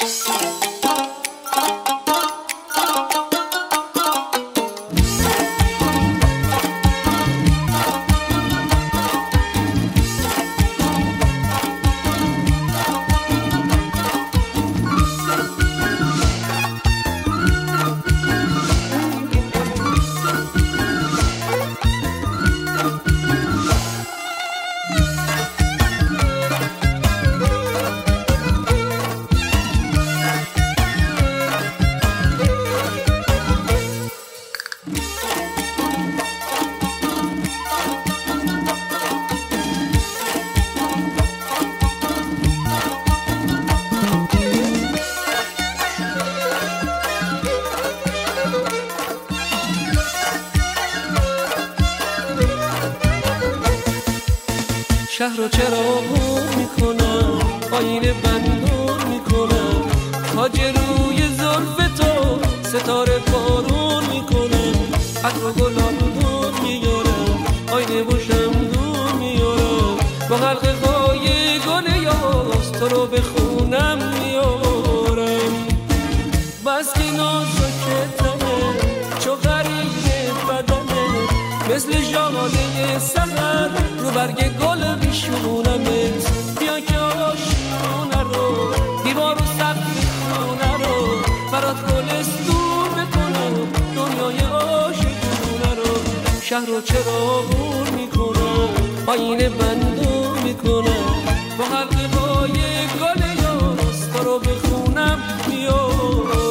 شهر رو چراغون میکنم، آینه بندون میکنم، تاج روی زلف تو ستاره بارون میکنم، عطر و گلالون میارم، آینه و شمدون میارم، با حلقه های گل یاس تو رو به خونم میارم. بس که نازکتمه چو غریب بدنه، مثل ژاله سحر رو برگ گل بیشونمت. بیا که آشونه رو دیوار و سقف خونه رو برات گلستون بکنم، دنیای عاشقونه رو. شهر رو چراغون میکنم، آینه بندون میکنم، با حلقه های گل یاس تو رو به خونم میارم.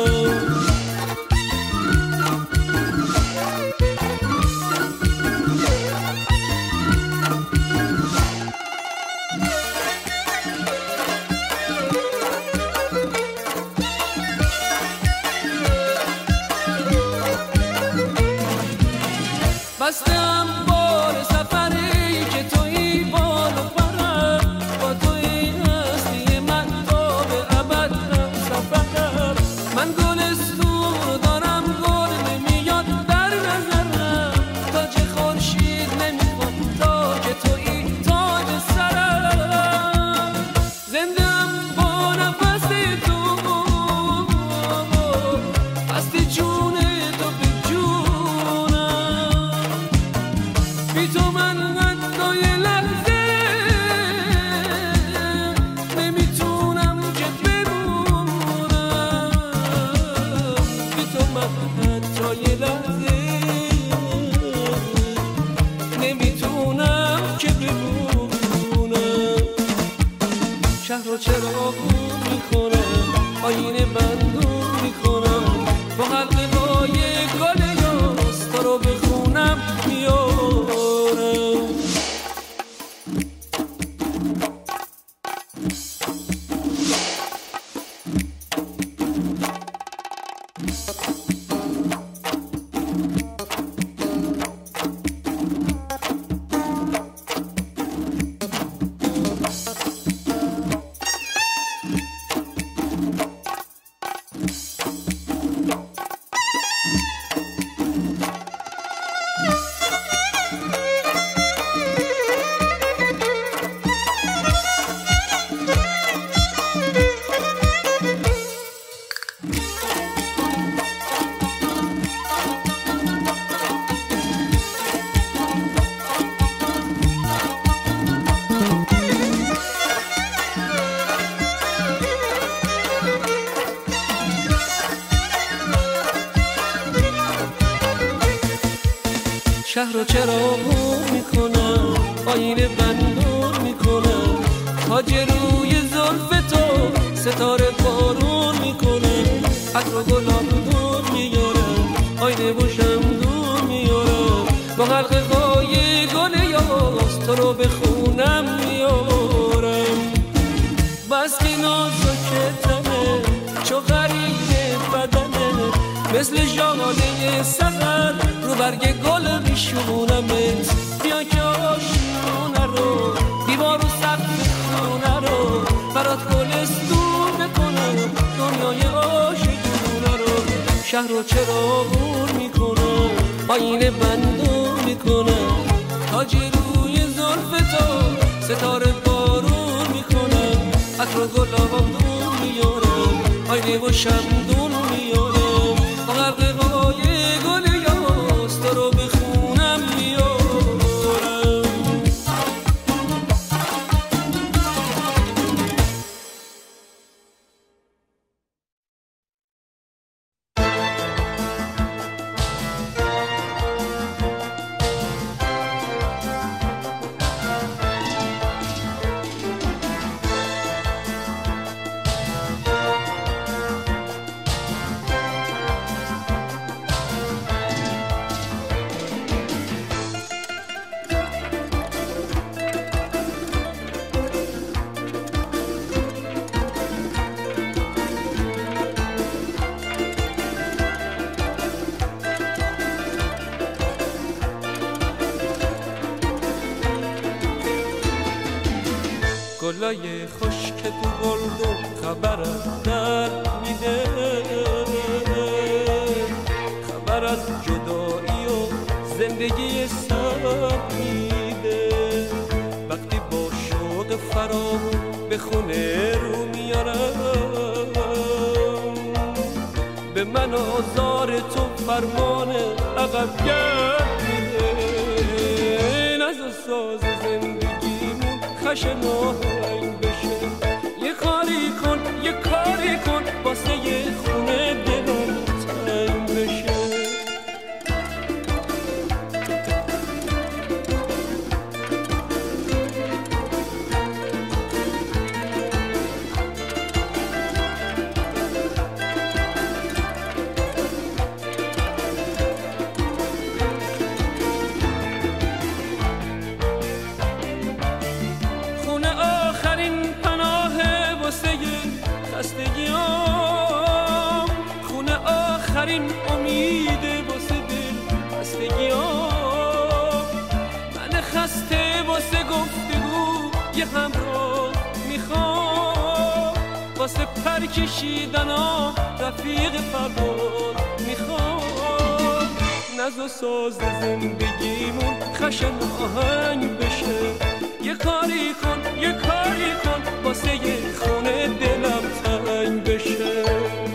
بستم بار سفری که توی بال و پرم، با توی هستی من تا به ابد هم سفرم. من گلستون دارم گل نمیاد در نظرم، تاج خورشید نمیخوام تا که توی تاج سرم. زندم با نفس تو، هستی جون تو به جونم. بی تو من حتی یه لحظه نمیتونم که بمونم. بی تو من حتی یه لحظه نمیتونم که بمونم. شهر رو چراغون میکنم، آینه بندون میکنم، با حلقه های گل یاس تو رو به خونم میارم. شهر رو چراغون میکنم، آینه بندون میکنم، تاج روی زلف تو ستاره بارون میکنم، عطر و گلالون میارم، آینه و شمدون میارم، با حلقه های گل یاس تو رو به خونم میارم. بس که نازکتمه چو غریب بدنه، مثل ژاله سحر رو برگ گل بیشونمت. بیا که آشونه رو دیوار و سقف خونه رو برات گلستون بکنم، دنیای عاشقونه رو. شهر رو چراغون میکنم، آینه بندون میکنم، تاج روی زلف تو ستاره بارون میکنم، عطر و گلابون میارم، آینه و شمدون میارم غرقه های گل یاس تو رو به خونم میارم گلای خشک تو گلدون خبرم در میده خبر از جدایی و زندگی سر میده وقتی با شوق فراغون به خونه رو میارم به من آزار تو فرمان عقب گرد میده ناز و ساز زندگیمون خشن آهنگ بشه یه کاری کن یه کاری کن واسه یه خونه دلم تنگ بشه خونه آخرین امیده واسه دل خستگیام من خسته واسه گفتگو یه همراه میخوام واسه پر کشیدنام رفیق پرواز میخوام ناز و ساز زندگیمون خشن آهنگ بشه یه کاری کن یه کاری کن واسه یه خونه دلم تنگ بشه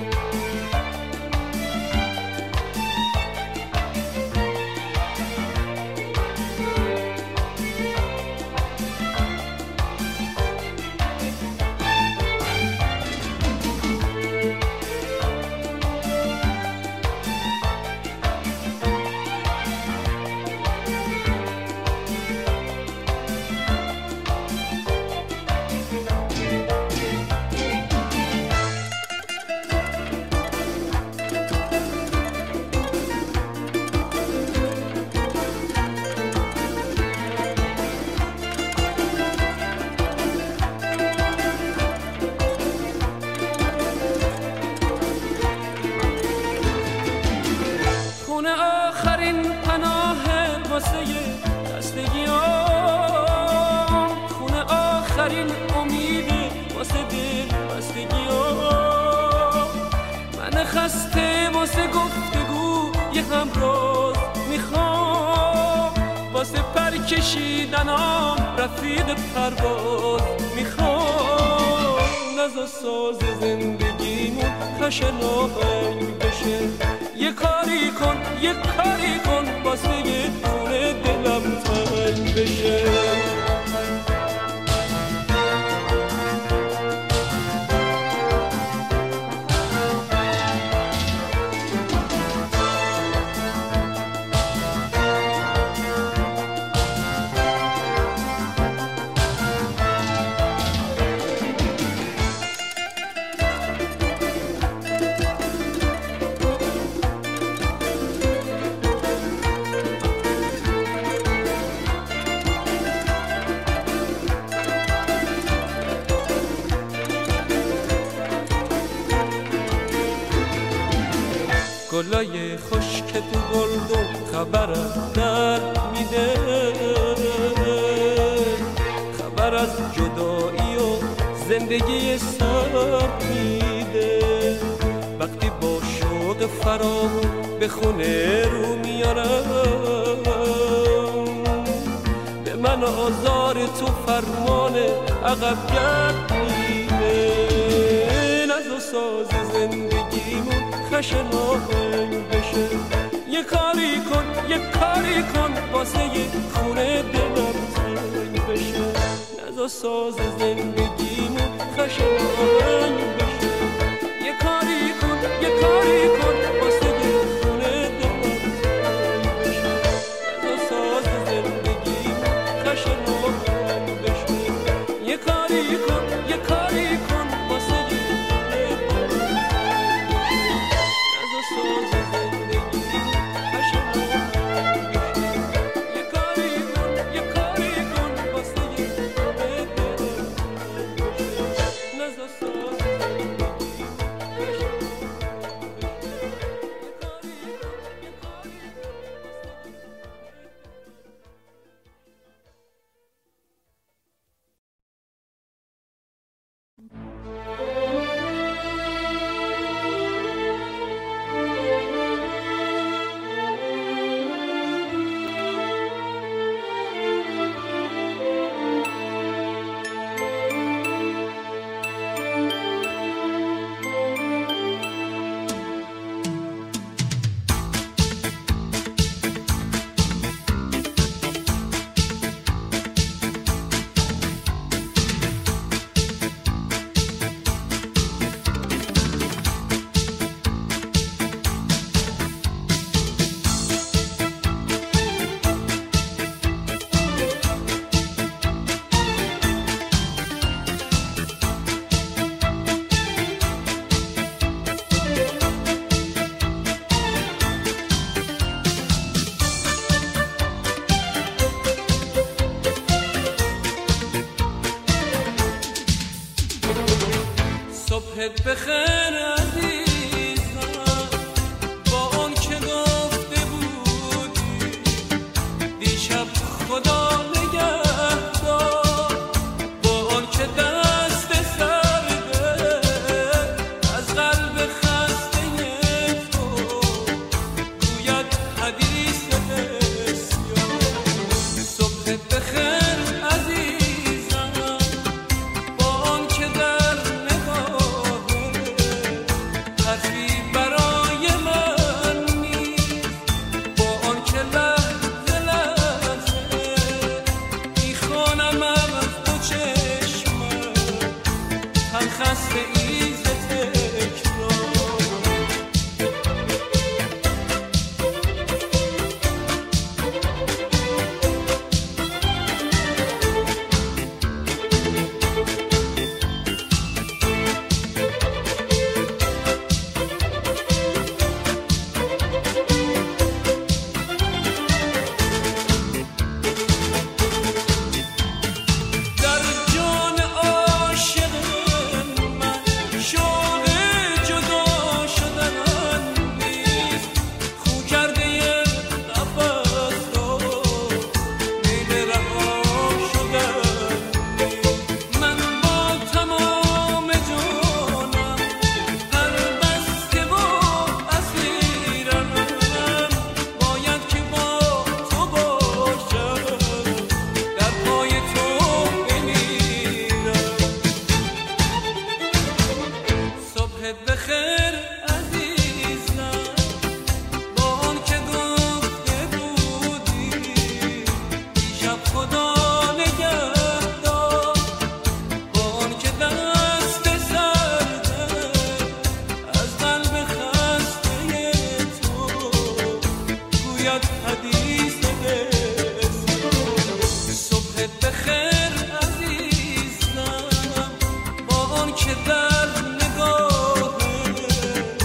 خونه آخرین پناه واسه خستگیام خونه آخرین امید واسه دل خستگیام من خسته واسه گفتگو یه همراز میخوام واسه پر کشیدنام رفیق پرواز میخوام ناز و ساز زندگیمون خشن آهنگ بشه یه کاری کن یه کاری کن واسه یه خونه دلم تنگ بشه گلای خشک تو گلدون خبرم در میده خبر از جدایی و زندگی سر میده وقتی با شوق فراغون به خونه رو میارم به من آزار تو فرمان عقب گرد میده ناز و ساز زندگیمون خشن آهنگ بشه. یه کاری کن واسه یه خونه دلم تنگ بشه. نذار ساز زندگیمون خشن آهنگ بشه. یه کاری کن واسه یه خونه دلم تنگ بشه. نذار ساز زندگیمون خشن آهنگ بشه. یه کاری کن واسه یه خونه دلم تنگ بشه. نذار ساز صبحت بخیر عزیزم، با اون که گفته بودی دیشب خدا نگهدار، با اون که دست سرده از قلب خسته تو گوید حدیث بسیار. صبحت بخیر عزیزم، با اون که در حرفی برای من نیست، با آن که لحظه لحظه میخوانم از دو چشمم هم خسته ایز تکرار. که در نگاه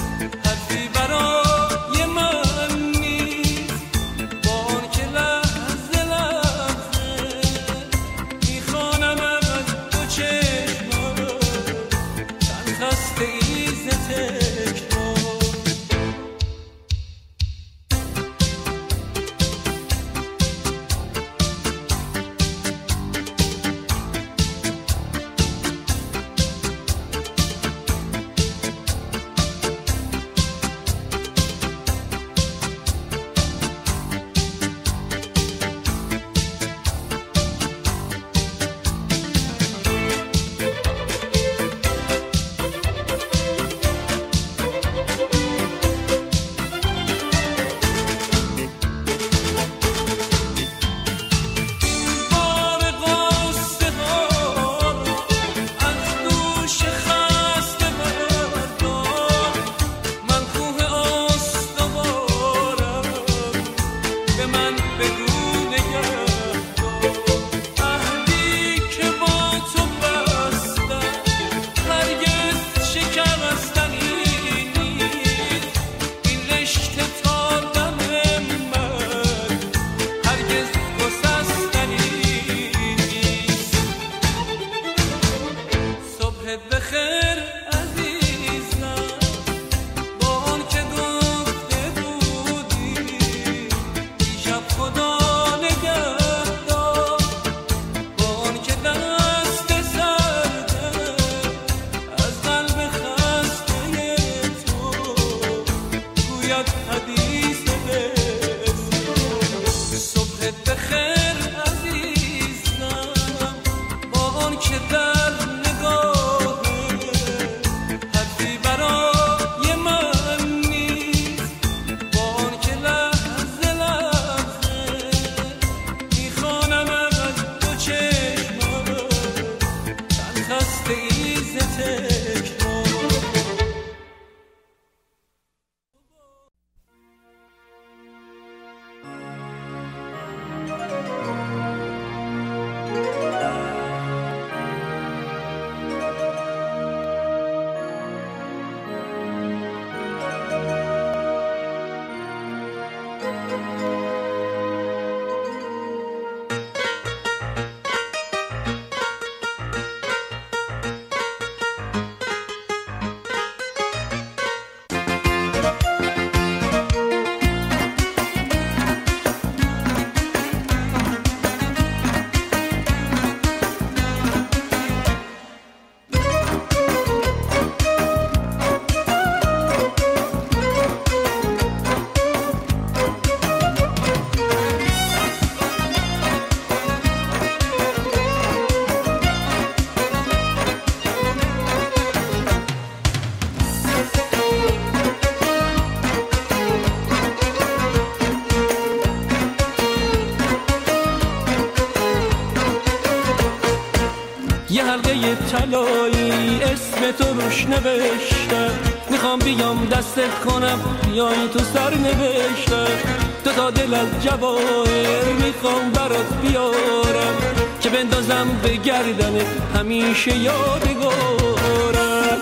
غرقه طلایی اسم تو روش نوشته، میخوام بیام دستت کنم بیای تو سر نوشته. تو تا دل از جواهر میخوام برات بیارم، که بندازم به گردنت همیشه یادگارم.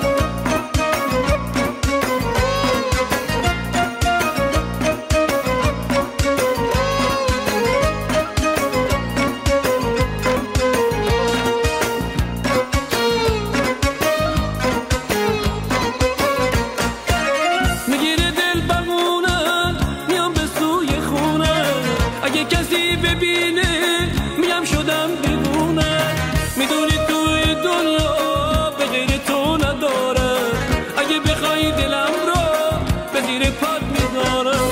کسی ببینه میگم شدم دیوونه، میدونی توی دنیا به غیر تو ندارم. اگه بخوای دلم رو به زیر پات میذارم.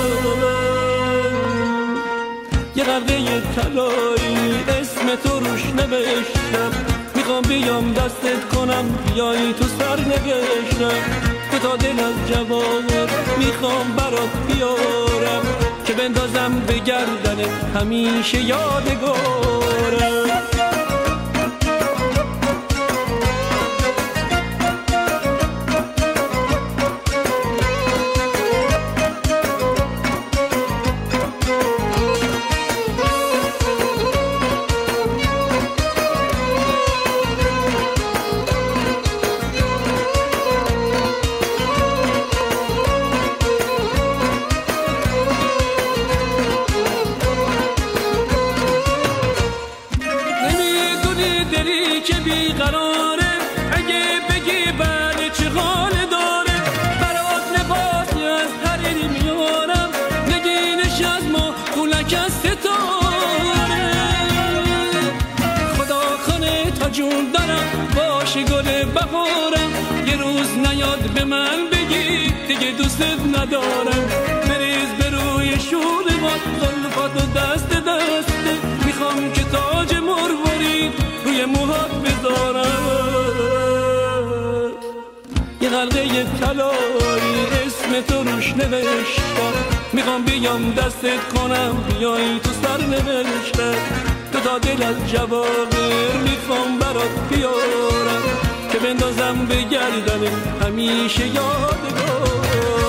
یه غرقه طلایی اسم تو روش نوشتم، میخوام بیام دستت کنم بیای تو سر نوشتم. تو تا دل از جواهر میخوام برات بیارم، که بندازم به گردنت همیشه یادگارم. که بیقراره اگه بگی بله چه حال داره، برات لباسی از حریری میارم، نگینش از ما کولک از ستاره. خدا کنه تا جون دارم باشه گل بهارم، یه روز نیاد به من بگی دیگه دوستت ندارم. بریز به روی شور باد زلفاتو دست دسته، میخوام که تاج مروارید روی موهات بذارم. یه غرقه طلایی اسم تو روش نوشتم، میخوام بیام دستت کنم بیای تو سر نوشتم. تو تا دل از جواهر میخوام برات بیارم، که بندازم به گردنت همیشه یادگارم.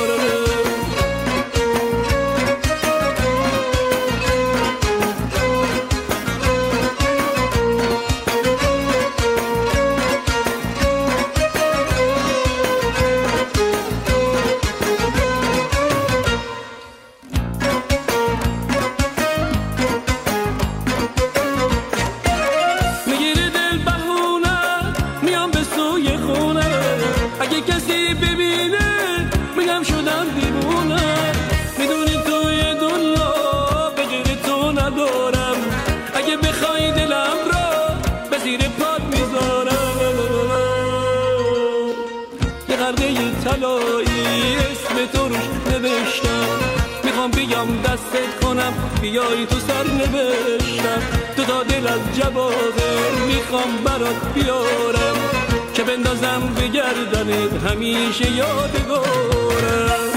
اگه کسی ببینه میگم شدم دیوونه، میدونی توی دنیا به غیر تو ندارم. اگه بخوای دلم را به زیر پات میذارم. یه غرقه طلایی اسم تو روش نوشتم، میخوام بیام دستت کنم بیای تو سر نوشتم. تو تا دل از جواهر میخوام برات بیارم، که بندازم به گردنت همیشه یادگارم.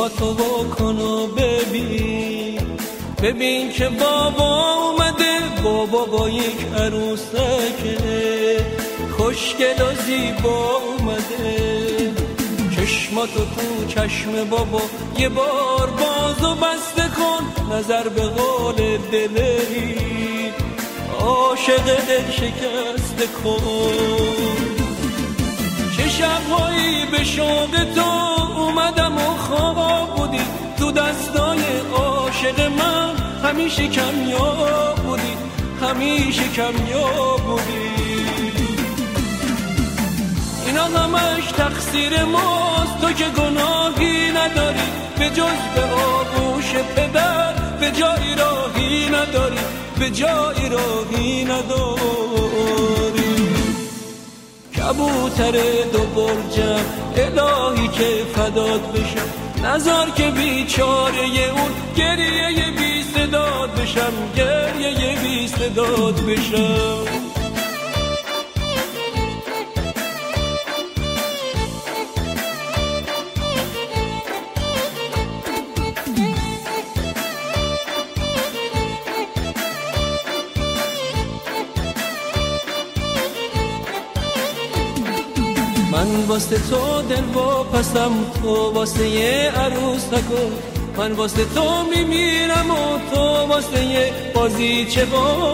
چشماتو بکن و ببین که بابا اومده، بابا با یک عروسکه خوشگل و زیبا اومده. چشماتو تو چشم بابا یه بار باز و بسته کن، نظر به قول دلری عاشق دل شکسته کن. چه شبهایی به شوق تو اومدم و خواب بودی، تو دستای عاشق من همیشه کمیاب بودی، همیشه کمیاب بودی. اینا همش تقصیر ماست، تو که گناهی نداری به جز به آغوش پدر، به جایی راهی نداری، به جایی راهی نداری. کبوتر دو برجم الهی که فدات بشم، نذار که بیچاره اون گریه بی صدات بشم، گریه بی صدات بشم. من واسه تو دل واپسم، تو واسه یه عروسکو، من واسه تو میمیرم و تو واسه یه بازیچه با.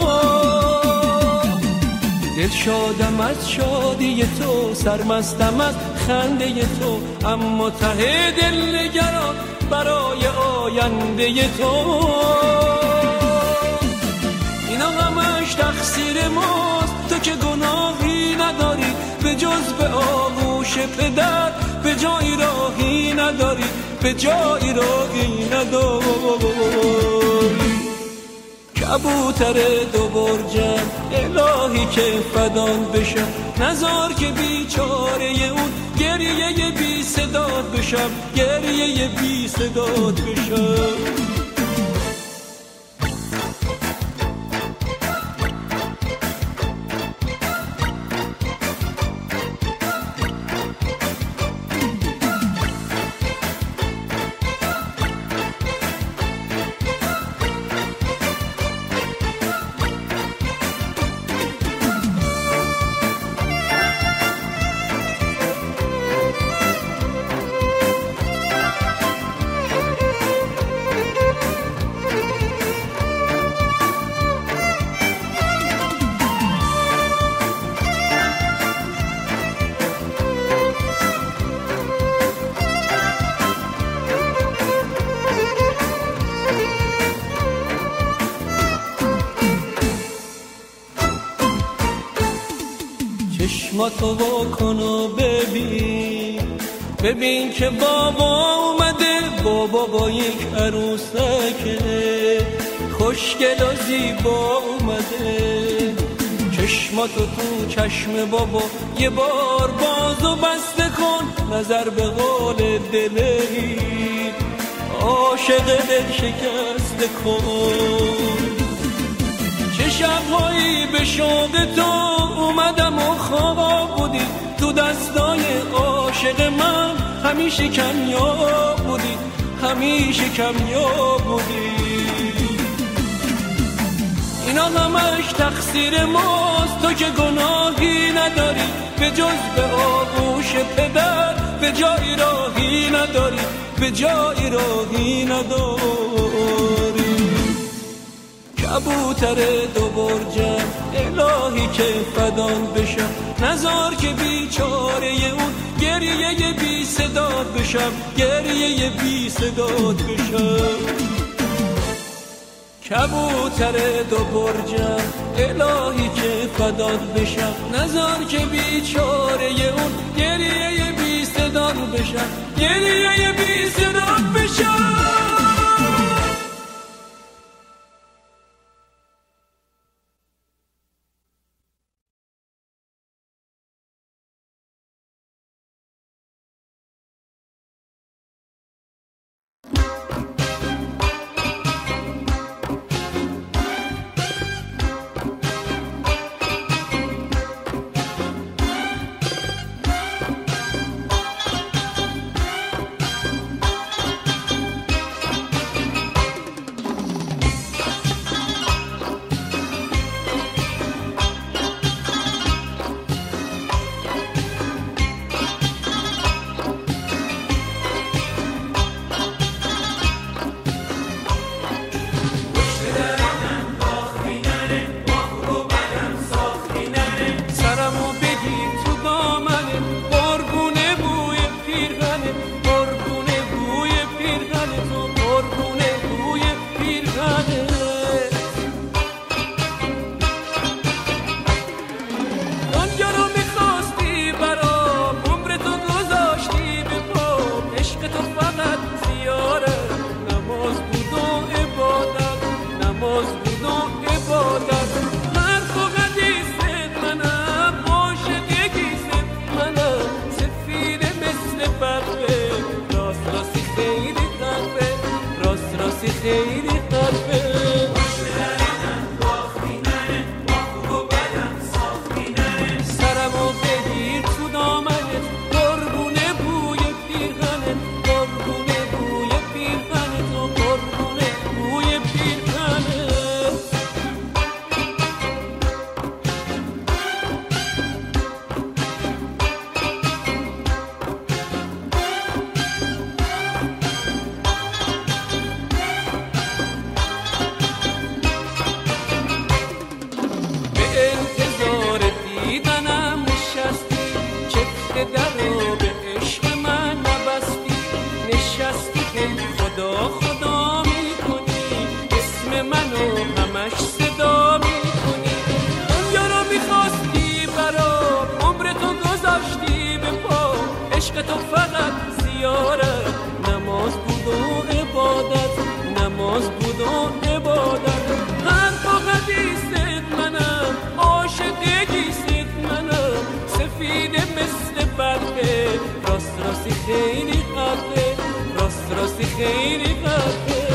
دل شادم از شادی تو، سرمستم از خنده تو، اما ته دل نگران برای آینده تو. اینا همش تقصیر ماست، تو که گناهی نداری به جز به آغوش پدر، به جایی راهی نداری، به جایی راهی نداری. کبوتر دو برجم الهی که فدان بشم، نذار که بیچاره اون گریه بی صدات بشم، گریه بی صدات بشم. چشماتو بکن و ببین که بابا اومده، بابا با یک عروسکه خوشگل و زیبا اومده. چشماتو تو چشم بابا یه بار باز و بسته کن، نظر به قول دلری عاشق دل شکسته کن. چه شبهایی به شوق تو اومدم و خواب بودی، تو دستای عاشق من همیشه کمیاب بودی، همیشه کمیاب بودی. اینا همش تقصیر ماست، تو که گناهی نداری به جز به آغوش پدر، به جایی راهی نداری، به جایی راهی نداری. کبوتر دو برجم الهی که فدان بشم، نذار که بیچاره اون گریه بی صدات بشم، گریه بی صدات بشم. کبوتر دو برجم الهی که فدان بشم، نذار که بیچاره اون گریه بی صدات بشم، گریه بی صدات بشم. راستی خیلی حرفه سرمو بگیر تو دامنت قربونه بوی پیرهنت قربونه بوی پیرهنت و قربونه بوی پیرهنت درو به عشق من نبستی نشستی که خدا خدا میکنی اسم منو همش صدا میکنی دنیا رو میخواستی برام عمرتو گذاشتی به پا عشق تو فقط زیارت نماز بود و عبادت نماز بود و عبادت حرف و حدیثت منم عاشقگیست منم سفید مثل برقه راست راستی خیلی حقه راست راستی خیلی حقه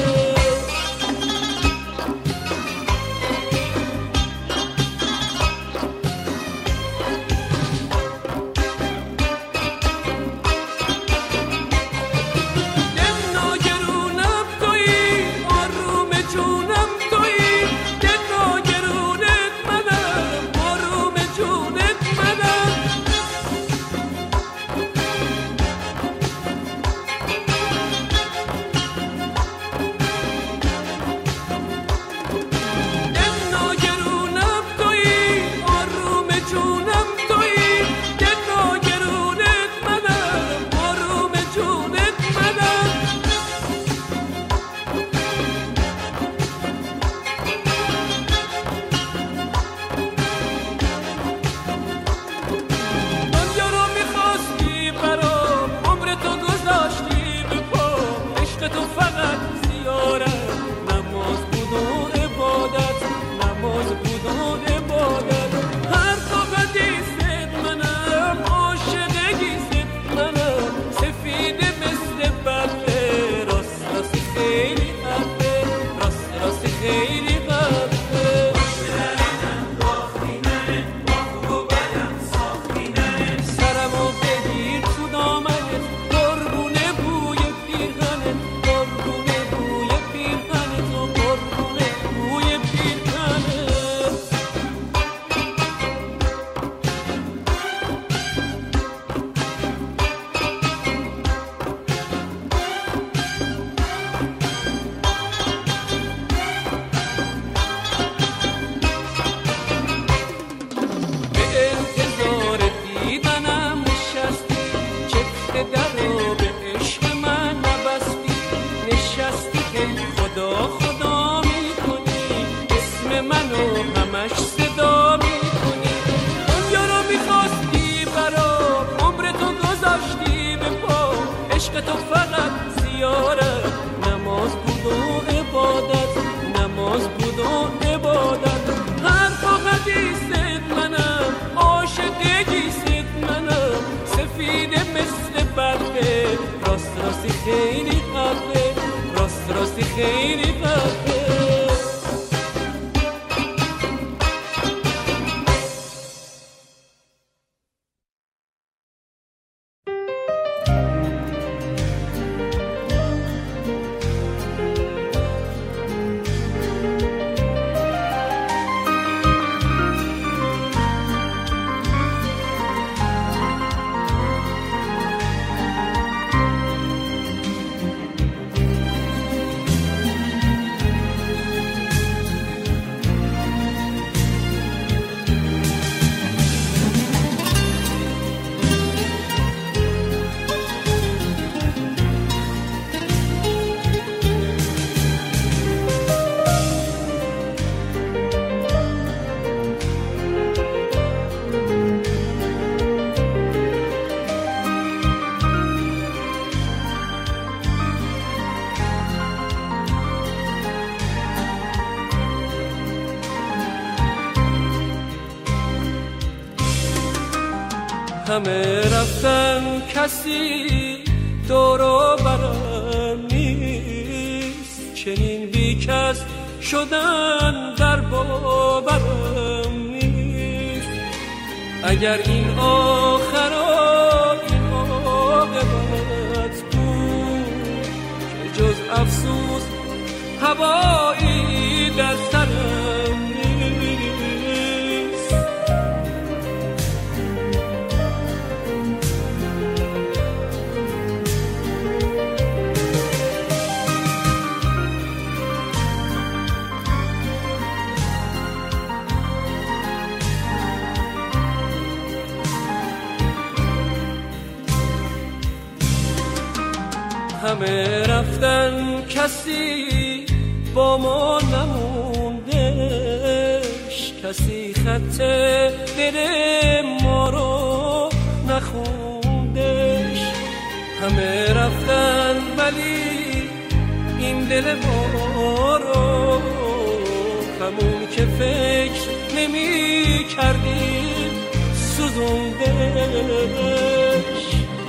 خیلی حقه راست راستی خیلی حقه همه رفتن کسی دور و برم نیست چنین بی کس شدن در باورم نیست. اگر این آخرای این عاقبت بود که جز افسوس هوایی در سرم نیست. همه رفتن کسی با ما نموندش، کسی خط دل ما رو نخوندش. همه رفتن ولی این دل ما رو همون که فکر نمی کردیم سوزوندش.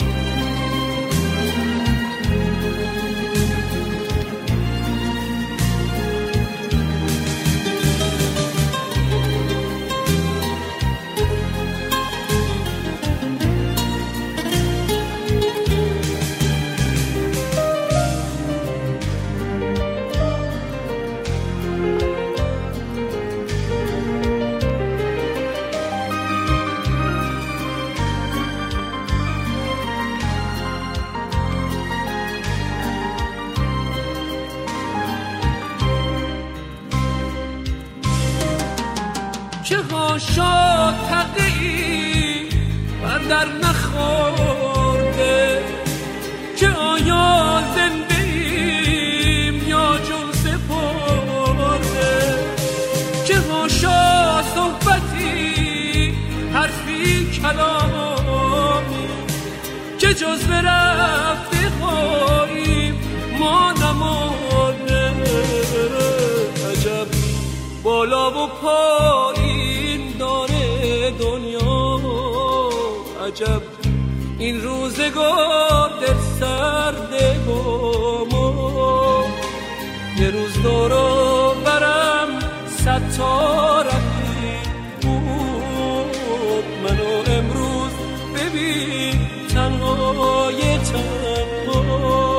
چه ها شد تقیی بر در نخورده، که آیا زنده ایم یا جون سپرده. چه ها شد صحبتی حرفی کلامی، که جز به رفته خواهیم ما نمانده. عجب بالا و پایین داره دنیا، عجب این روزگار در سرده با ما. یه روز دورو برم 100 تا رفیق بود، منو امروز ببین تنهای تنها.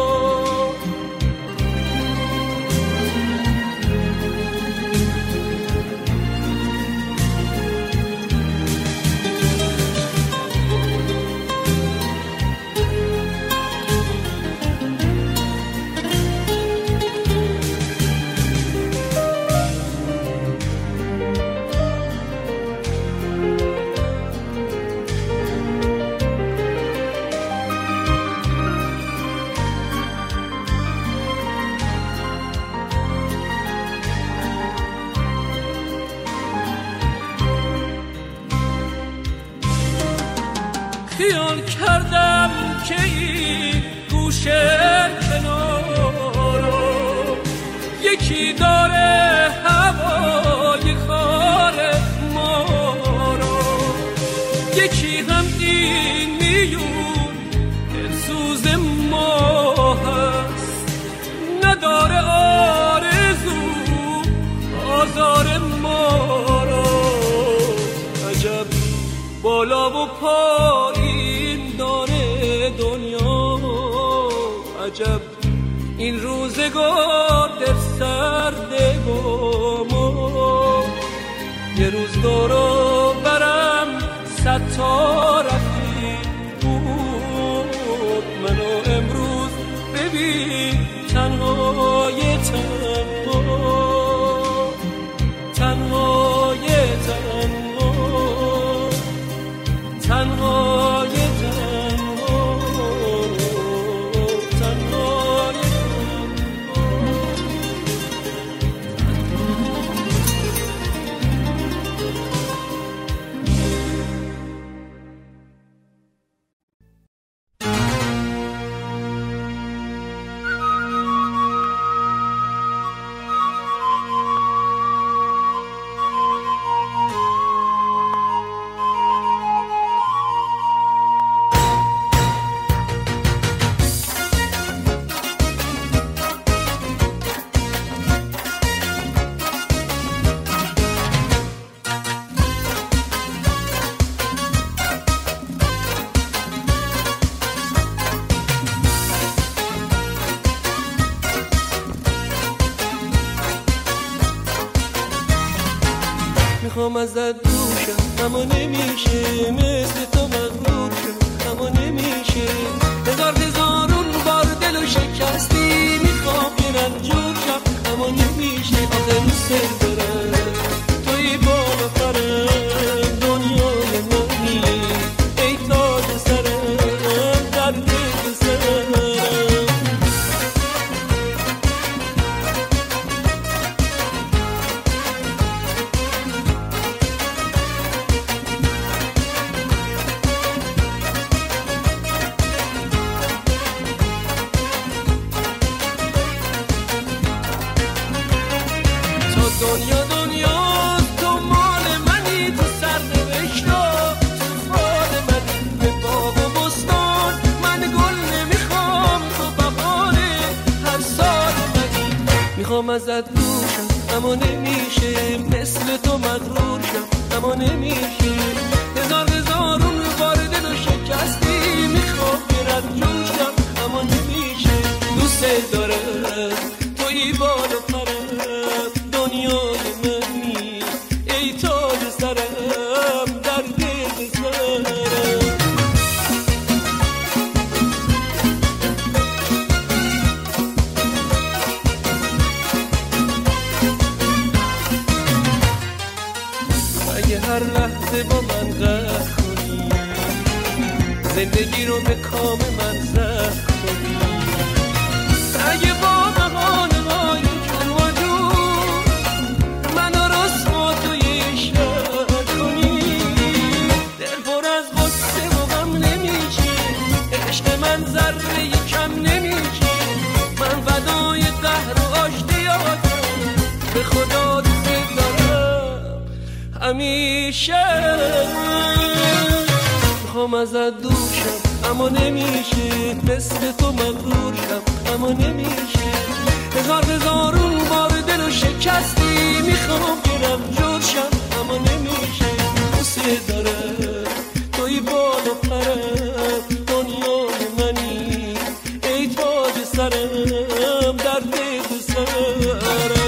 خیال کردم که این گوشه کنارو یکی داره هوای خار ما رو، یکی هم این میون دلسوز ما هست، نداره آرزو آزار ما رو. عجب بالا و پایین داره دنیا، عجب این روزگار در سرده با ما. یه روز دورو برم 100 تا رفیق بود، منو امروز ببین تنهای تنها، تنهای تنها، تنهای تنها، تنهای تنها. میخوام ازت دوشم اما نمیشه، مثل تو مغرور شم اما نمیشه. هزارون بار دل و شکستی، میخوام یه رنجور شم اما نمیشه. آخه دوست دارم توی بالا پرم دنیای منی، ای تاج سرم در دل سرم. دنیا تو مال منی، تو سرنوشت تو فال منی. به باغ و بستان من گل نمیخوام، تو بهاره هر سال منی. میخوام ازت دوشم اما نمیشه، مثل تو مغرور شم اما نمیشه. هزارون بار دل و شکستی، میخوام برم جوشم اما نمیشه. دوست دارم توی بال و پرم دنیای منی، ای تاج سرم در دل سرم. اگه هر لحظه با من قهر کنی، زندگی رو به کام من زهر کنی. اگه با بهانه‌های جون و جون منو رسوا توی شهر کنی، دل پر از غصه و غم نمیشه، عشق من ذره کم نمیشه. من فدای قهر و آشتیاتم، به خدا دوست دارم همیشه. میخوام ازت دوشم اما نمیشه، مثل تو مغرور شم اما نمیشه. هزارون بار دل و شکستی، میخوام گرم جور شم اما نمیشه. دوست دارم توی بال و پرم دنیای منی، ای تاج سرم در دل سرم.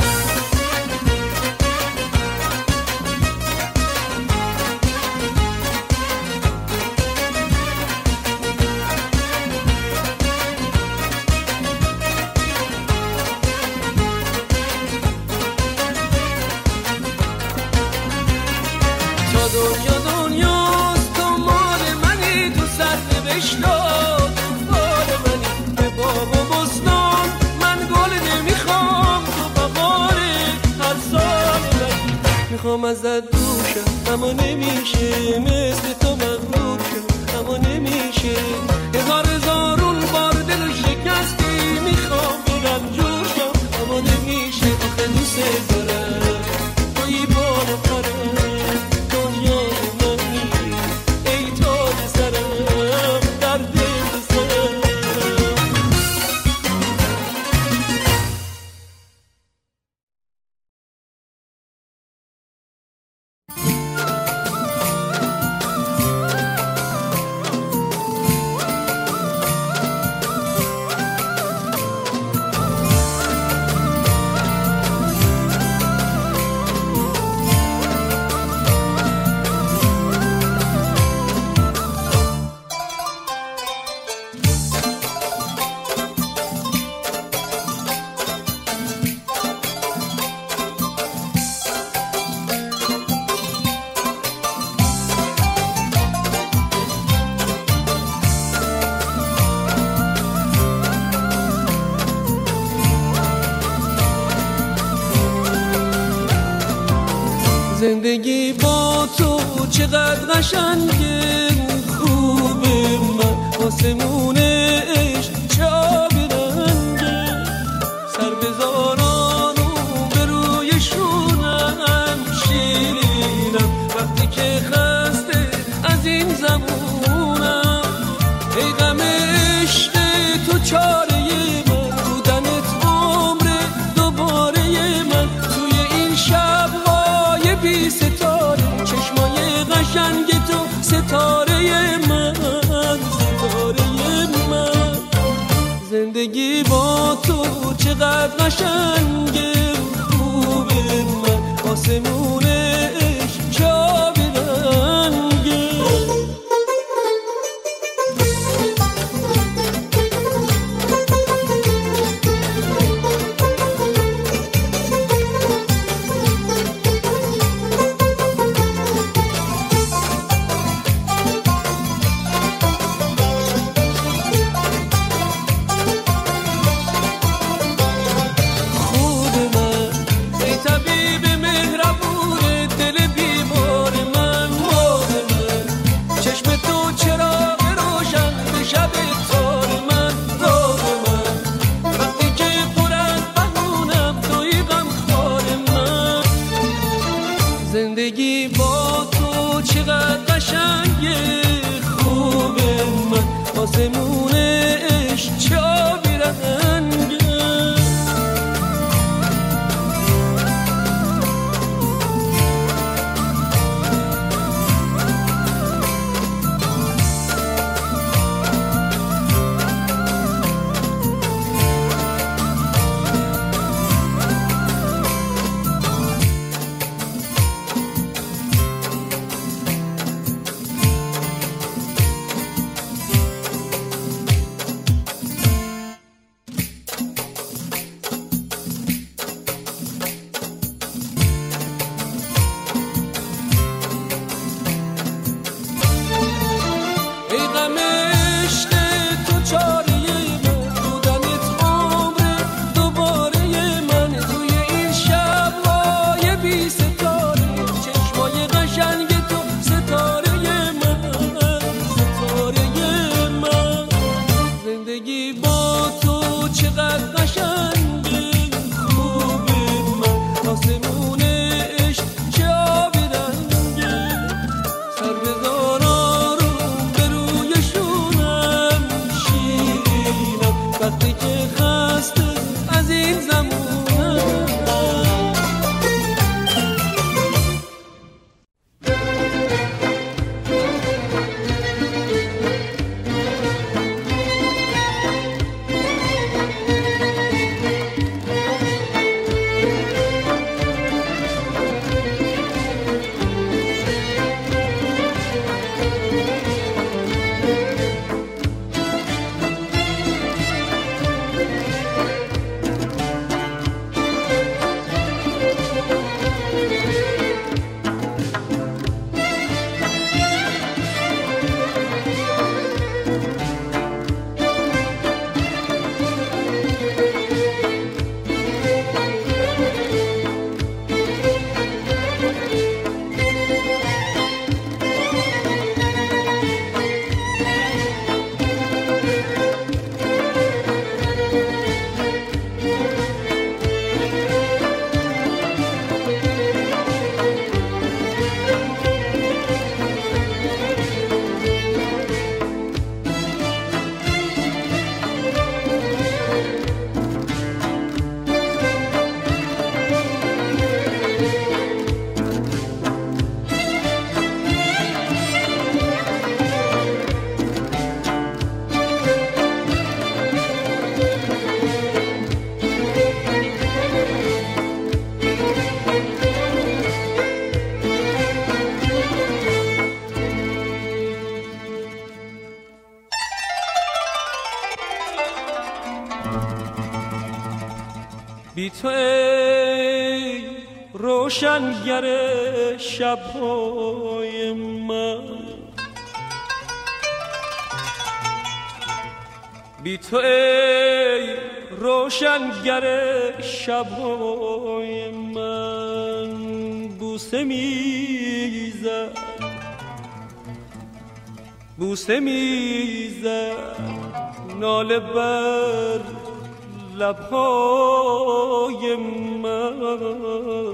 دنیاست تو مال منی، تو سرنوشت تو فال منی. به باغ و بستان من گل نمیخوام، تو بهاره هر سال منی. میخوام ازت دوشم اما نمیشه، مثل تو مغرور شم اما نمیشه. هزارون بار دل و شکستی، میخوام برم جور شم اما نمیشه. آخه دوست دارم توی بال و پرم دنیای منی، ای تاج سرم در دل سرم. زندگی با تو چقدر قشنگه، خوبه من آسمون عشق چه آب رنگه. سر بذاران و به روی شونم شیرینم، وقتی که خسته از این زمونم. ای غم عشق تو چاره من، بودنت عمر دوباره من. توی این شب‌های بی ستاره، چشمای قشنگ تو ستاره من، ستاره من. زندگی با تو چقدر قشنگه، خوبه من آسمونه قشنگ خوب من آسمونش چابی رنگه بی تو ای روشنگر شب‌های من، بی تو ای روشنگر شب‌های من، بوسه میزد بوسه میزد ناله بر لب‌های من.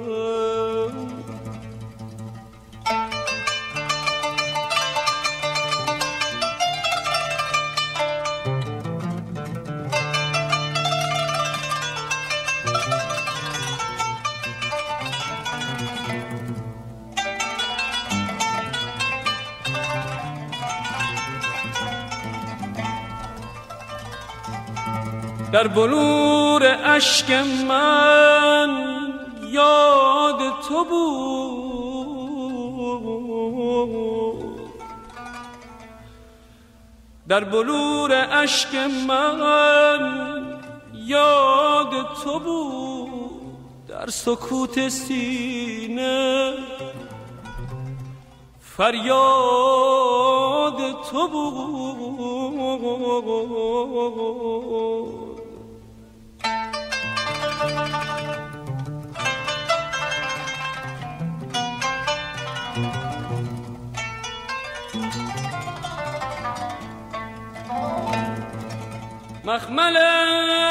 در بلور اشک من یاد تو بود، در بلور اشک من یاد تو بود، در سکوت سینه فریاد تو بود. مخمل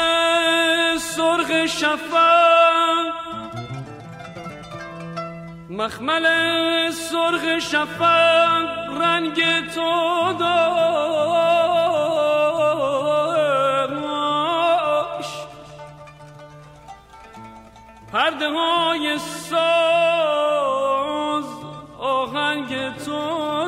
سرخ شفق، مخمل سرخ شفق رنگ تو داشت، پرده های ساز آهنگ تو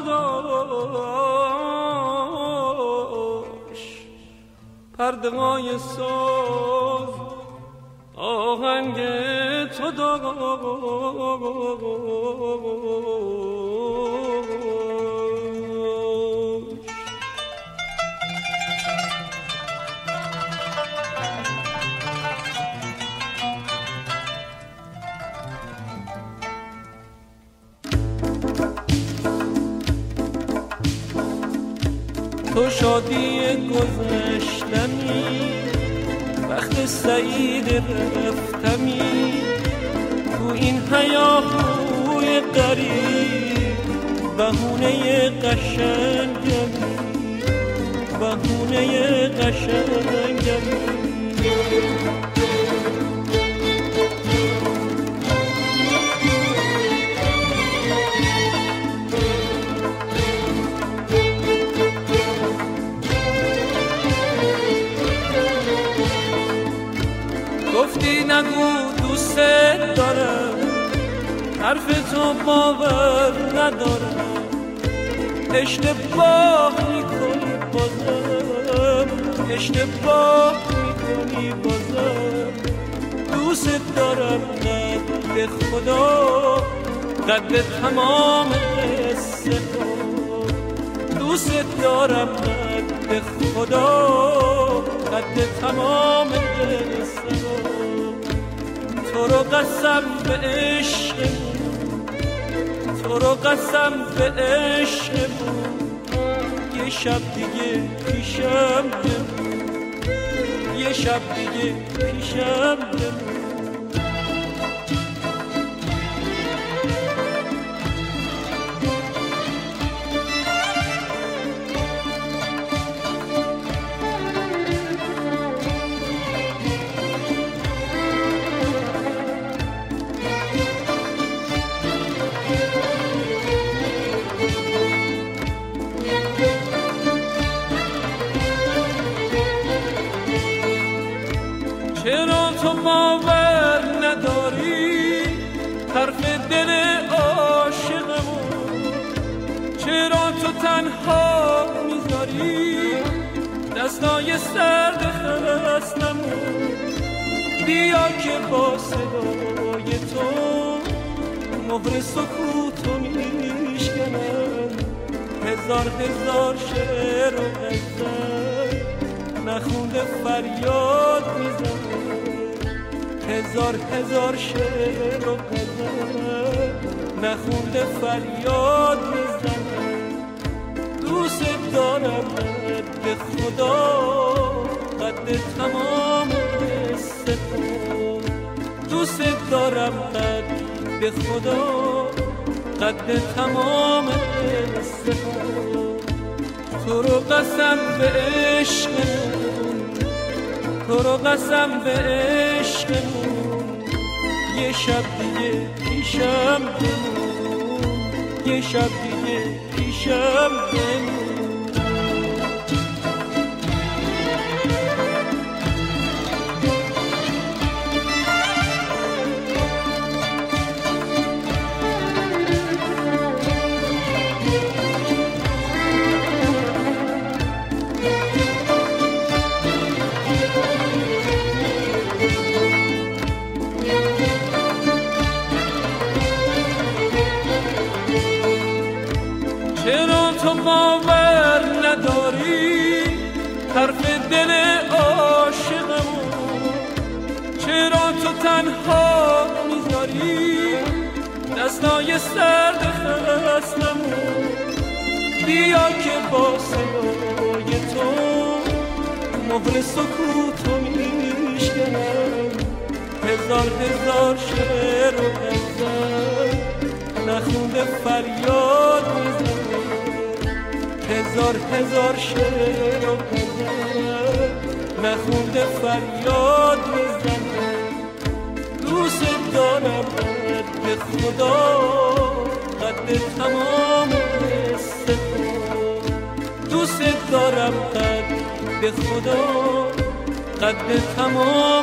داشت، پرده های ساز آهنگ تو داشت. تو شادی گذشتمی، وقت سعید رفتمی، تو این هیاهوی غریب بهونه قشنگمی، بهونه قشنگمی. گفتی نگو دوست دارم، حرف تو باور ندارم، اشتباه میکنی بازم، اشتباه میکنی بازم. دوست دارم قد به خدا، قد تمام قصه ها. دوست دارم قد به خدا، قد تمام قصه ها. تو رو قسم به عشقمون، تو رو قسم به عشقمون، یه شب دیگه پیشم بمون، یه شب دیگه پیشم بمون. چرا تو باور نداری حرف دل عاشقمون؟ چرا تو تنها میذاری دستای سرد خستمون؟ بیا که با صدای تو مهر سکوتو میشکنم، هزار هزار شعر و غزل نخونده فریاد میزنه، هزار هزار شعر و غزل نخونده فریاد میزنه. دوست دارم قد خدا، قد تمام قصه تو. دوست دارم قد خدا، قد تمام قصه تو. تو رو قسم به عشقمون، تو رو قسم به عشقمون، یه شب دیگه پیشم بمون، یه شب دیگه پیشم بمون. چرا تو باور نداری حرف دل عاشقمون؟ چرا تو تنها میذاری دستای سرد خستمون؟ بیا که با صدای تو مهر سکوتو میشکنم، هزار هزار شعر و غزل نخونده فریاد میزنه، هزار هزار شعر و غزل نخونده فریاد میزنه. دوست دارم به خدا قد تمام دوست دارم قد به خدا قد تمام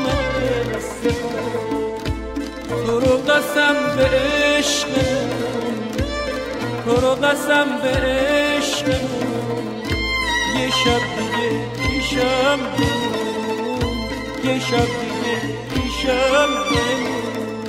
تو رو قسم به عشقمون تو رو قسم به عشقمون یه شب دیگه پیشم بمون یه شب دیگه پیشم بمون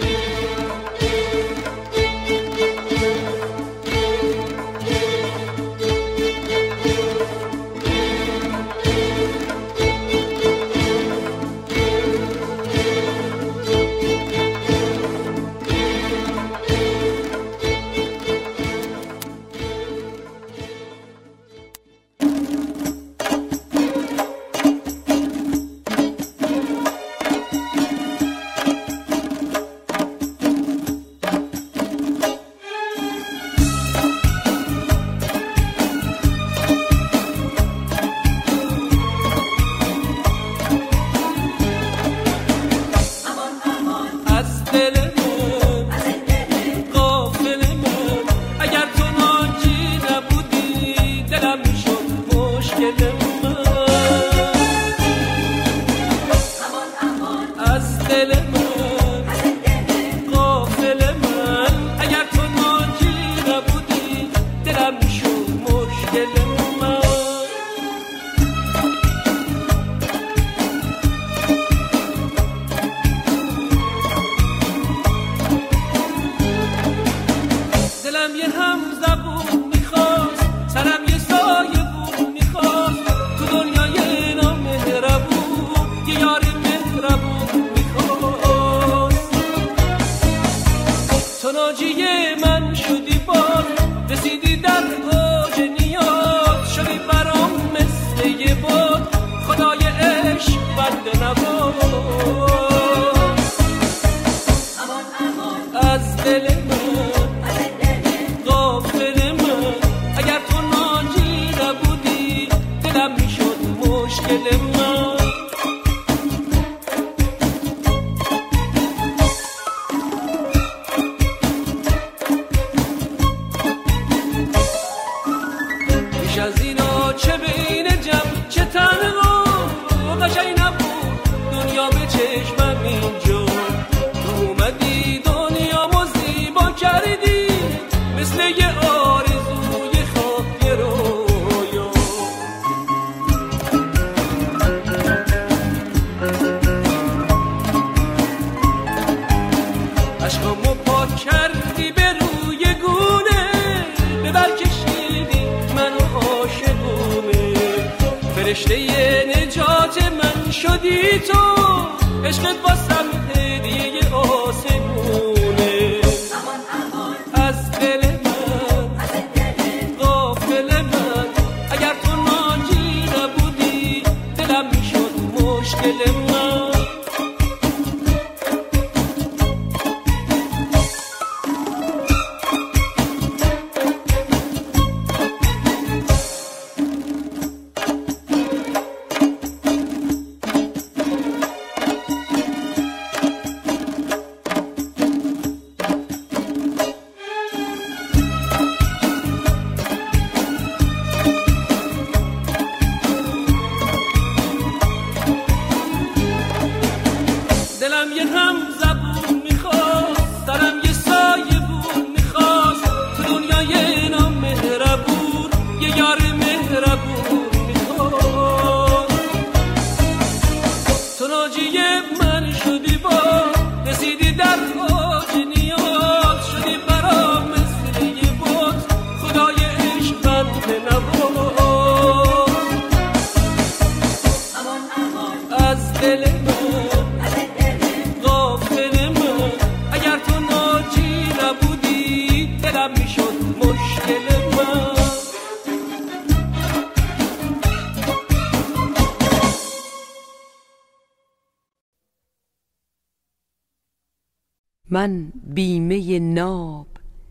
من بیمه ناب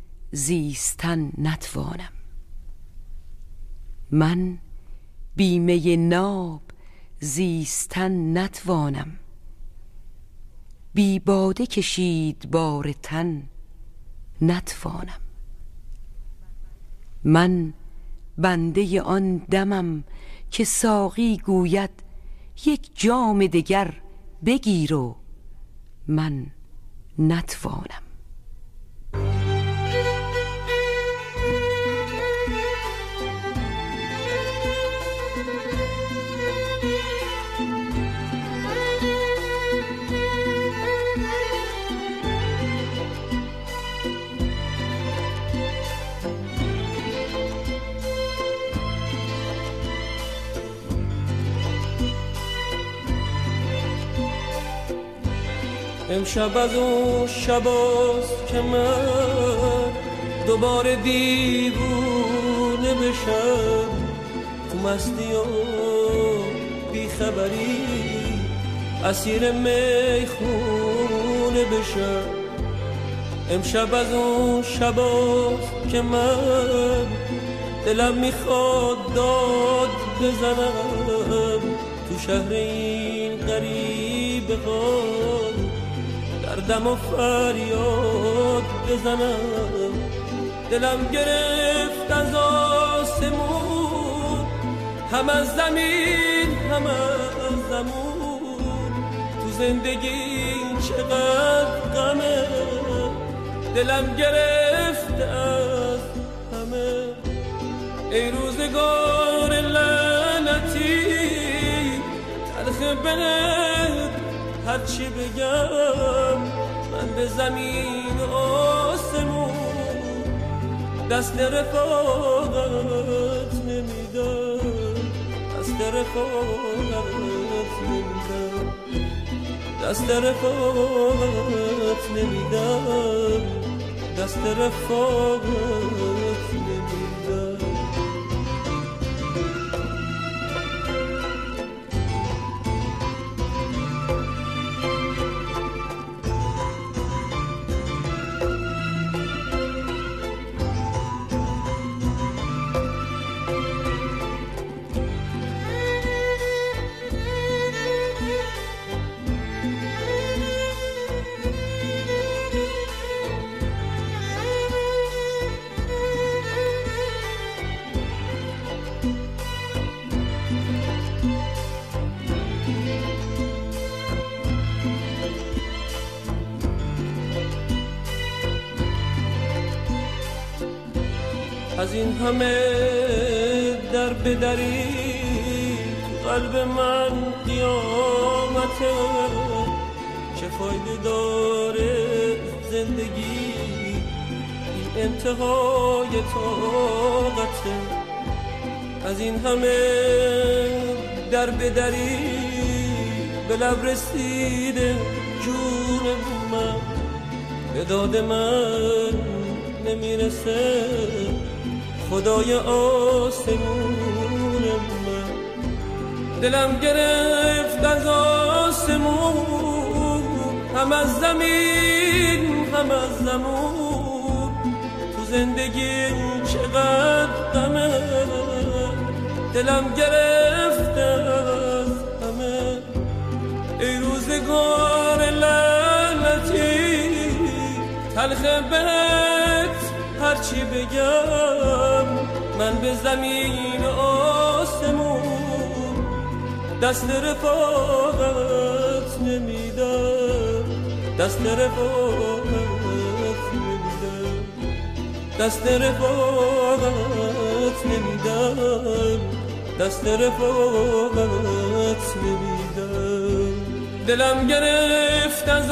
زیستن نتوانم، من بیمه ناب زیستن نتوانم. بی باده کشید بار تن نتوانم. من بنده آن دمم که ساقی گوید یک جام دگر بگیر و من نتوانم. امشب از اون شباست که من دوباره دیوونه بشم، تو مستی و بیخبری اسیر میخونه بشم. امشب از اون شباست که من دلم میخواد داد بزنم، تو شهر این غریب غار دم و فریاد بزنم. دلم گرفت از آسمون، هم از زمین هم از زمون، تو زندگی چقدر غمه. دلم گرفت از همه، ای روزگار لعنتی تلخ بهت هرچی بگم. من به زمین و آسمون دست رفاقت نمیدم، دست رفاقت نمیدم، دست رفاقت نمیدم، دست رفاقت نمیدم. از این همه در بدری قلب من قیامته، چه فایده داره زندگی این انتهای طاقته. از این همه در بدری به لب رسیده جون من، به داد من نمیرسه خدای آسمون من. دلم گرفت از آسمون، هم از زمین هم از زمون، تو زندگی چقدر غمه. دلم گرفت از همه، ای روزگار لعنتی تلخ بهت هرچی بگم. من به زمین و آسمون دست رفاقت نمیدم، دست رفاقت نمیدم، دست رفاقت نمیدم، دست رفاقت نمیدم. دلم گرفت از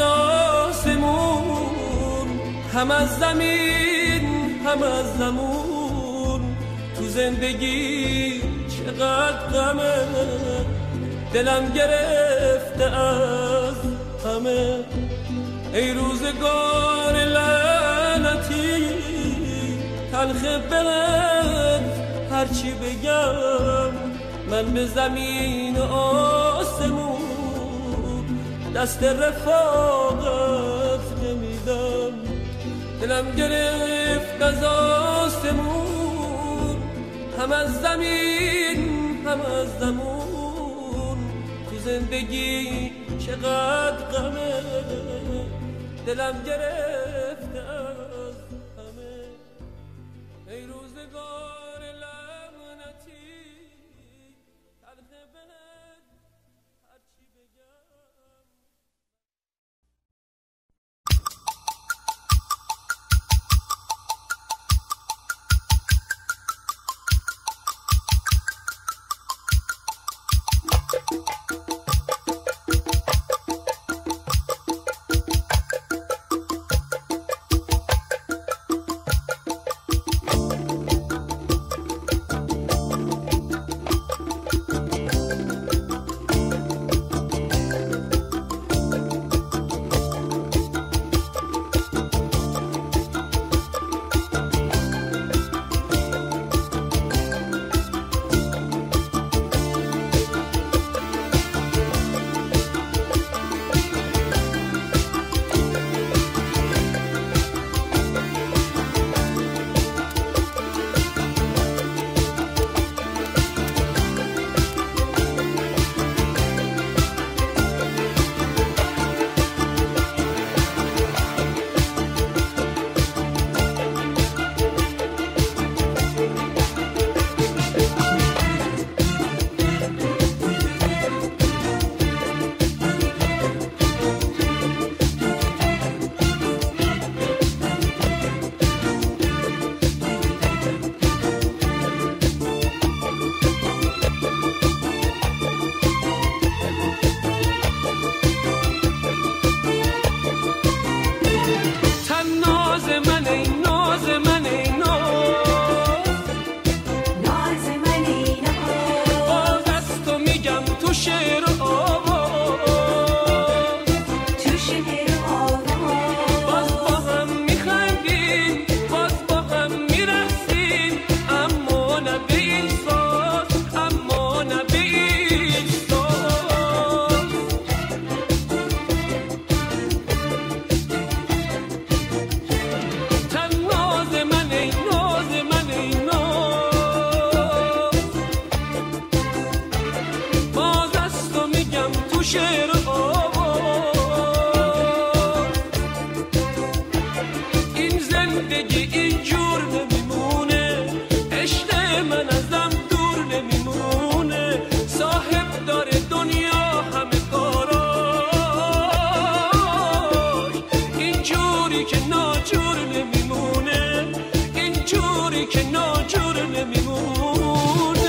آسمون، هم از زمین هم از زمون، تو زندگی چقدر غمه. دلم گرفته از همه، ای روزگار لعنتی تلخ بهت هرچی بگم. من به زمین و آسمون دست رفاقت نمیدم. دلم گرفت از آسمون، هم از زمین هم از زمون، تو زندگی چقدر غمه. دلم گرفت از جوری که ناجور نمیمونه، این جوری که ناجور نمیمونه.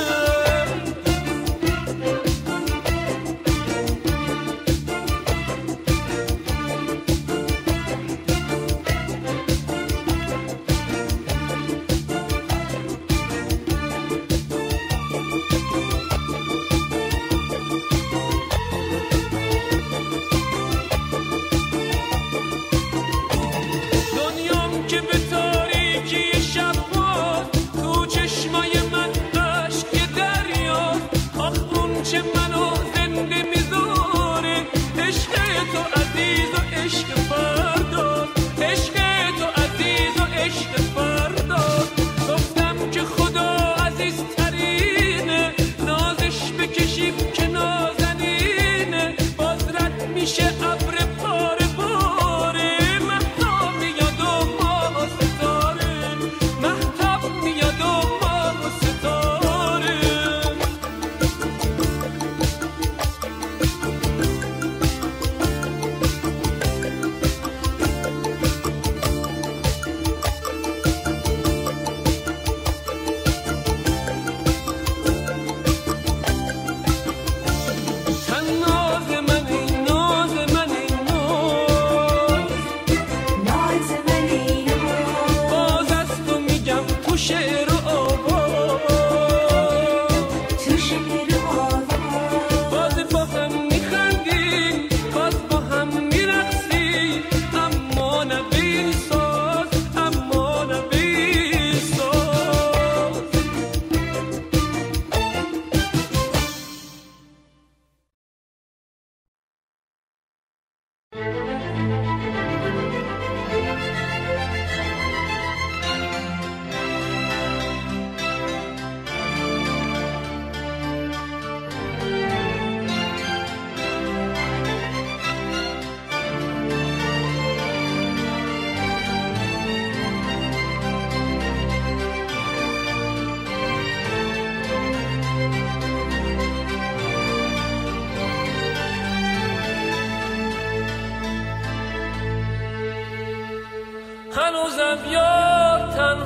هنوزم یار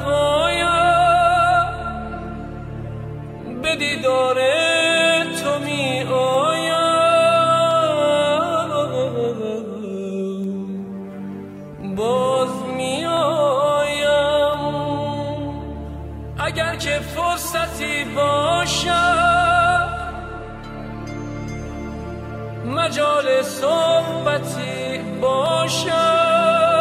تنهایم، به دیدار تو می آیم، باز می آیم. اگر که فرصتی باشد، مجال صحبتی باشد،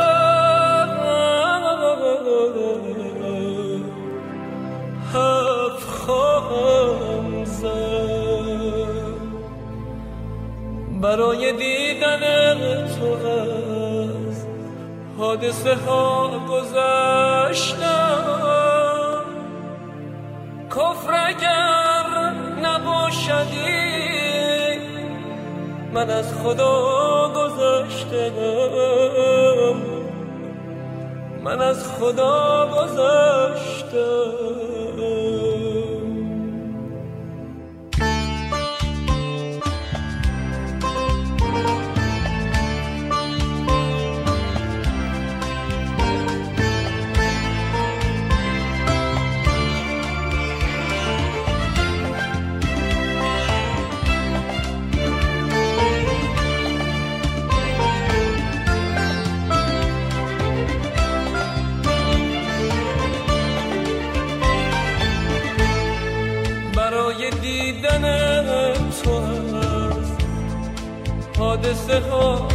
حرف خواهم زد. برای دیدن تو از حادثه ها گذشتم، کفر اگر نباشدی من از خدا گذشتم، من از خدا گذشتم. برای دیدن تو از حادثه ها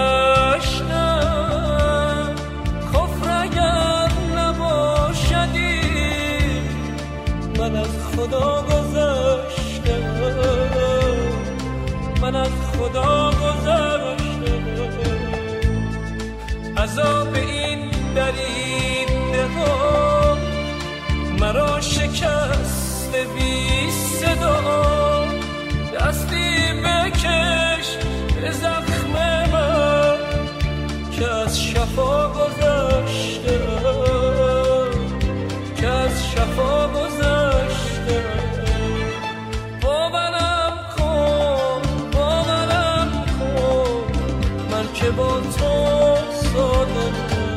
گذشتم، کفر اگر نباشدی من از خدا گذشتم، من از خدا گذشتم. عذاب این دریده ها مرا شکست بی صدا، دستی بکش به زخم من که از شفا گذشته، که از شفا گذشته. باورم کن، باورم کن، من که با تو صادقم،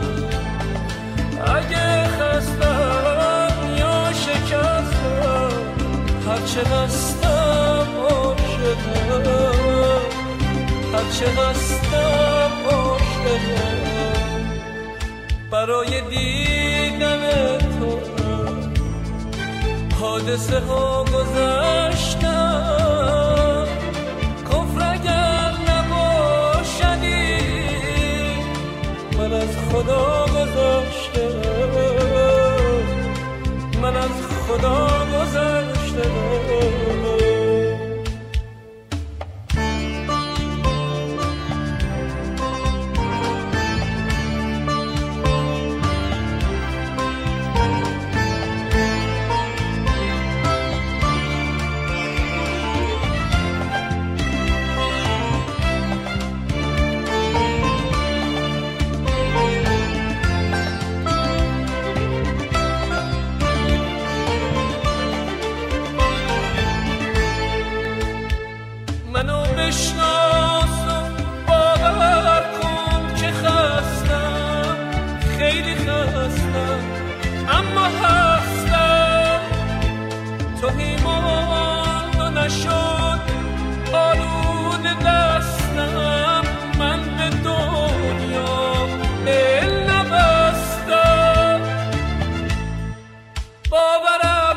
هستم عاشقم، هرچه هستم عاشقم، برای دیدن تو حادثه ها گذشتم. کفر اگر نباشدی من از خدا گذشتم، من از خدا گذشتم. منو بشناس و باور کن که خستم، خیلی خستم اما هستم. توهیمان و نشد آلود دستم، من به دنیا دل نبستم. باورم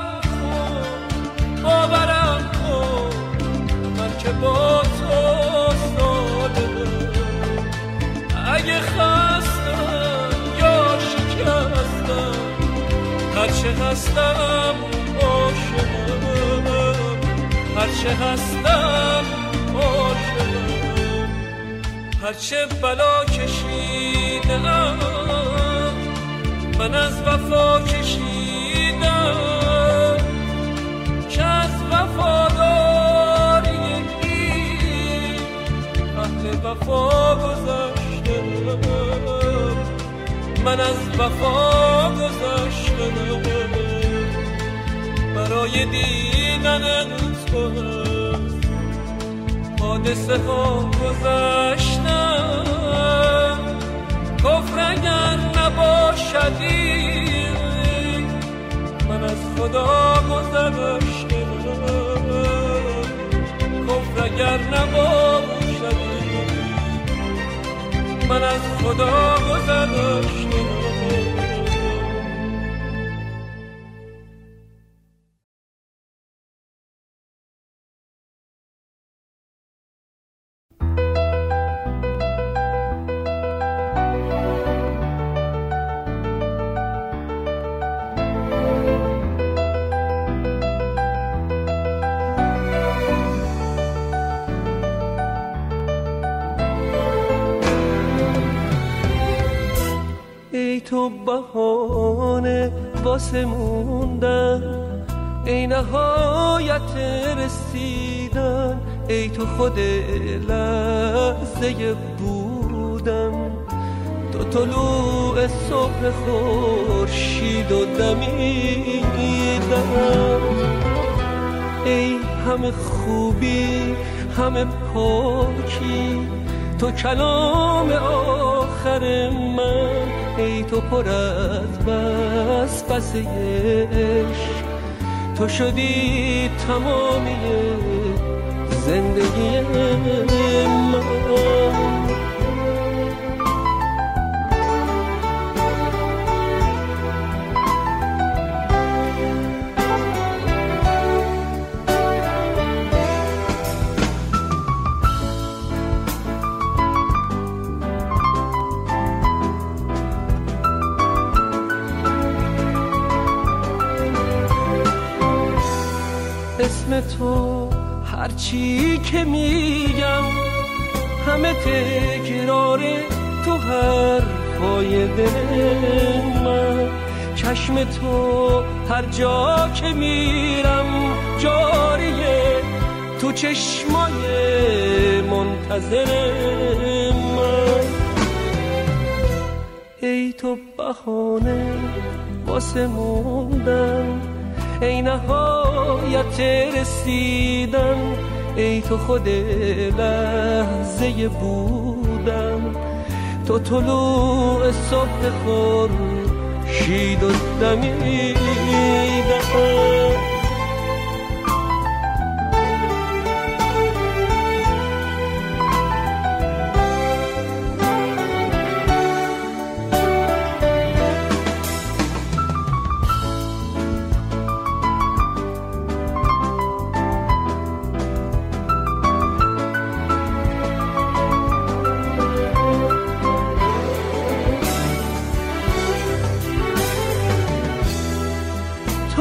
کن من که با تو صادقم. اگه خستم یا شکستم، هرچه هستم عاشقم، هرچه هستم عاشقم. هرچه بلا کشیدم من از وفا کشیدم، چه از وفاداری اهل وفا گذشتم، من از وفا گذشتم. برای دیدن تو حادثه ها گذشتم. کفر اگر نباشدی من از خدا گذشتم، کفر اگر نباشدی من از خدا گذشتم. ای تو بهانه واسه موندن، ای نهایت رسیدن، ای تو خود لحظه بودن، تو طلوع صبح خورشید و دمیدن. ای همه خوبی همه پاکی، تو کلام آخر من، ای تو پر از وسوسه عشق، تو شدی تمامی زندگی من. اسم تو هرچی که میگم همه تکرار تو حرفای دل من. چشم تو هر جا که میرم جاریه، تو چشمای منتظر من. ای تو بهانه واسه موندن، ای نهایت رسیدن، ای تو خود لحظه بودن، تو طلوع صبح خورشید و دمیدن.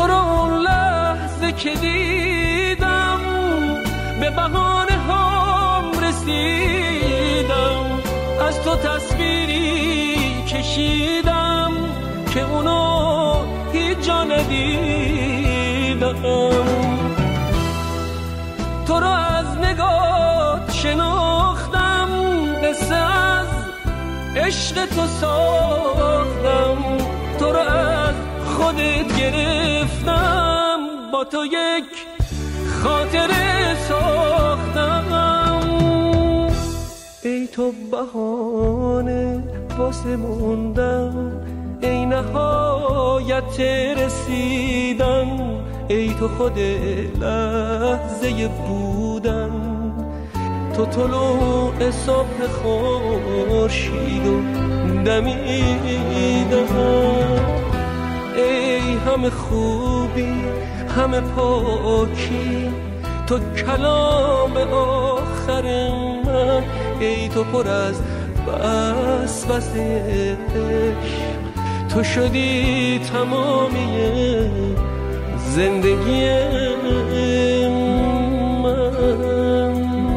تو رو اون لحظه که دیدم به بهانه هم رسیدم، از تو تصویری کشیدم که اونو هیچ جا ندیدم. تو رو از نگات شناختم، قصه از عشق تو ساختم، تو رو از خودت گرفتم، با تو یک خاطره ساختم. ای تو بهانه واسه موندن، ای نهایت رسیدن، ای تو خود لحظه بودن، تو طلوع صبح خورشید و دمیدن. ای همه خوبی همه پاکی، تو کلام آخر من، ای تو پر از وسوسه عشق، تو شدی تمامی زندگی من.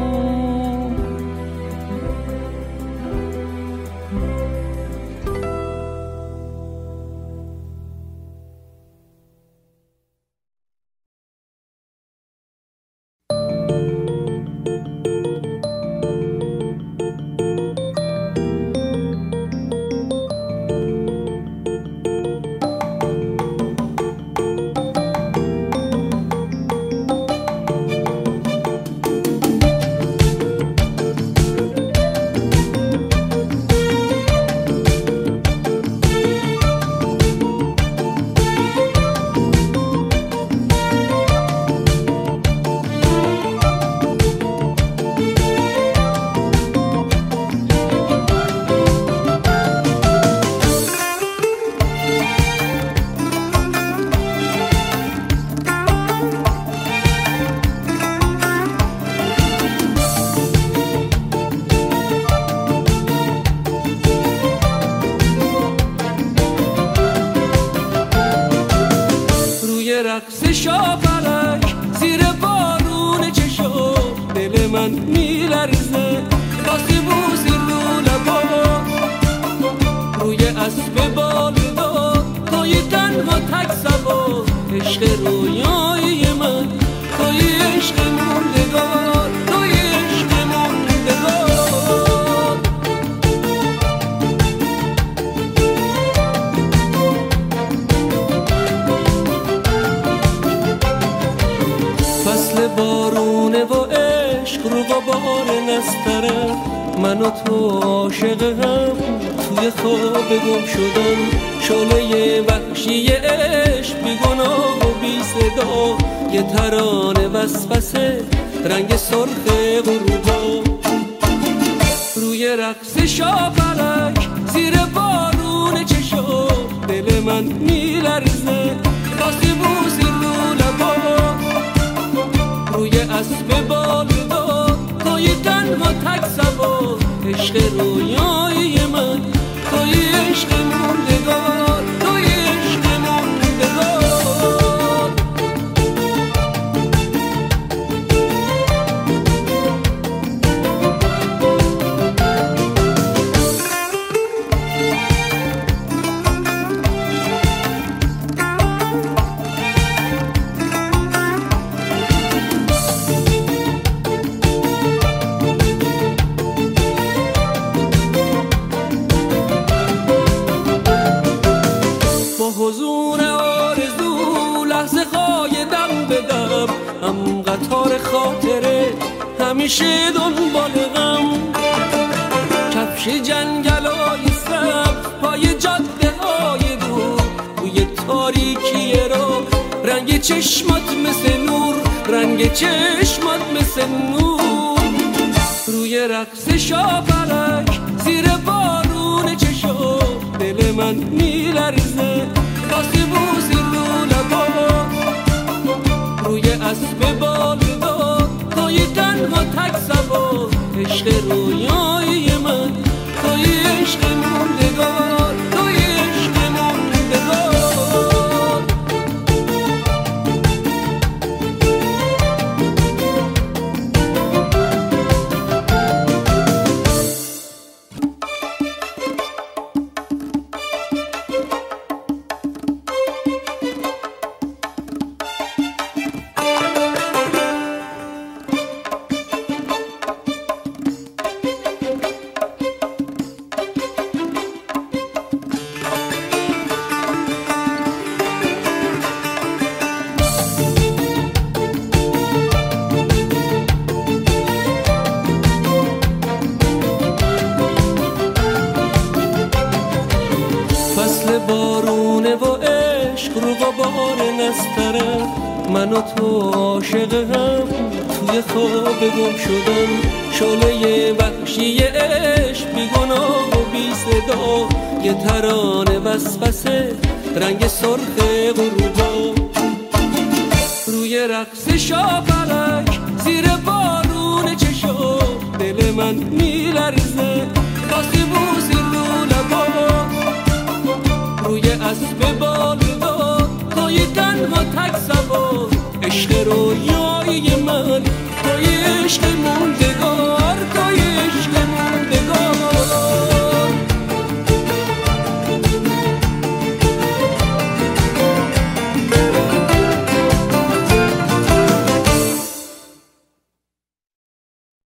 رقص شاپرک زیر بارون چشم، دل من میلرزه واسه بوسی رو لبا، روی اسب بالدار توی تنها تک سوار، عشق رویای من توی عشق موندگار، توی عشق موندگار. فصل بارونه و عشق رو غبار نستره، من و تو عاشق هم توی خواب گم شدم، شعله وحشی عشق بی گناه و بی صدا، یه ترانه وسوسه رنگ سرخ غروبا، روی رقص شاپرک زیر بارون چشم، دل من میلرزه واسه بوسی رو لبا، روی اسب بالدار توی تنها تک سوار، عشق رویای من توی عشق موندگار، توی عشق موندگار. حضور آرزو لحظه قایدم بدم، هم قطار خاطره همیشه دنبال غم، کفش جنگلای سبز پای جاده های دور، روی تاریکی رو رنگ چشمات مثل نور، رنگ چشمات مثل نور، روی رقص شاپرک زیر بارون چشم، دل من میلرزه واسه بوسی رو لبا، روی اسب بالدار توی تنها تک سوار، عشق رویای من توی عشق موندگار، توی عشق موندگار. مثل بارونه و عشق رو غبار نسترم، من و تو عاشق هم توی خواب گم شدم. شعله وحشی عشق بی گناه و بی صدا، یه ترانه وسوسه رنگ سرخ غروبا. روی رقص شاپلک زیر بارون چشم دل من میلرزه، باسی بوسی رو لبا. روی اسب بالدار توی تنها تک سوار، عشق رویایی من توی عشق مونده